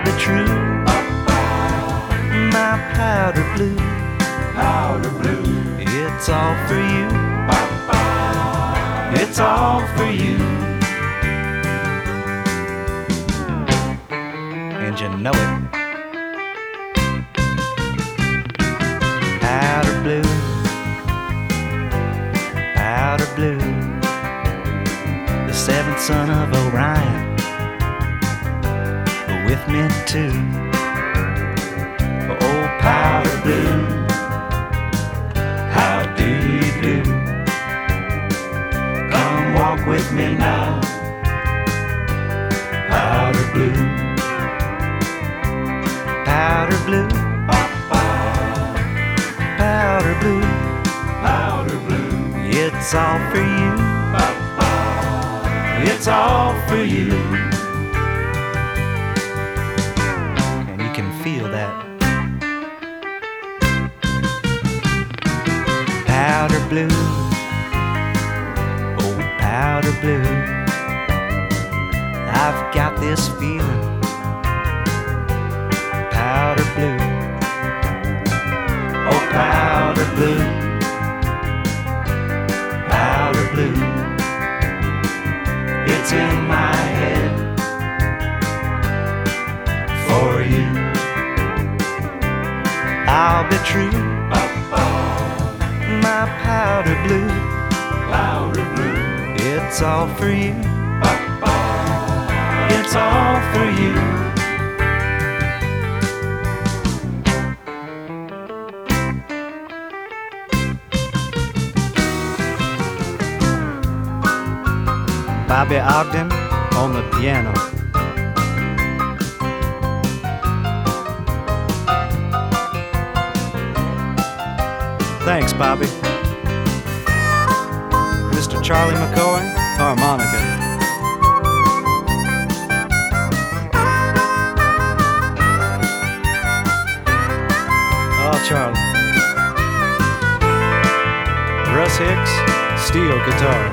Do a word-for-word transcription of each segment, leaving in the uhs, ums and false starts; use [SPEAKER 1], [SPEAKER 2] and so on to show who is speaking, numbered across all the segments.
[SPEAKER 1] I'll be true. My powder blue,
[SPEAKER 2] Powder blue,
[SPEAKER 1] it's all for you. It's all for you. And you know it. Powder blue, powder blue, the seventh son of Orion, with me too. Oh, powder blue, how do you do? Come walk with me now. Powder blue, powder blue, powder blue,
[SPEAKER 2] powder blue,
[SPEAKER 1] it's all for you. It's all for you. And you can feel that. Powder blue, oh powder blue, I've got this feeling. Powder blue, oh powder blue, powder blue, it's in my head for you. I'll be true. My powder blue,
[SPEAKER 2] powder blue,
[SPEAKER 1] it's all for you. It's all for you. Bobby Ogden on the piano. Thanks, Bobby. Mister Charlie McCoy, harmonica. Oh, Charlie. Russ Hicks, steel guitar.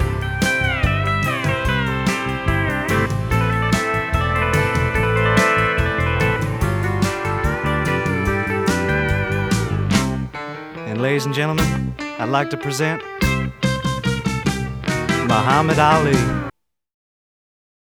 [SPEAKER 1] Ladies and gentlemen, I'd like to present Muhammad Ali.